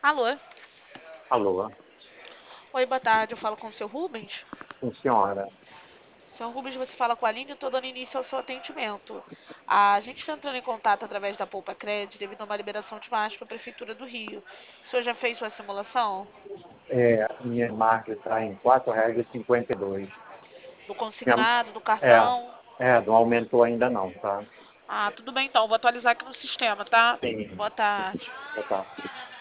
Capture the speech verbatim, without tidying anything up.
Alô? Alô, Oi, boa tarde. Eu falo com o seu Rubens? sim, senhora. Senhor Rubens, você fala com a Aline e estou dando início ao seu atendimento. A gente está entrando em contato através da Poupa Cred devido a uma liberação de março para a Prefeitura do Rio. O senhor já fez sua simulação? É, minha marca está em quatro reais e cinquenta e dois. Do Minha, consignado, do é, cartão? é, não aumentou ainda não, tá? Ah, tudo bem então. Vou atualizar aqui no sistema, tá? Sim, Boa tarde. já tá.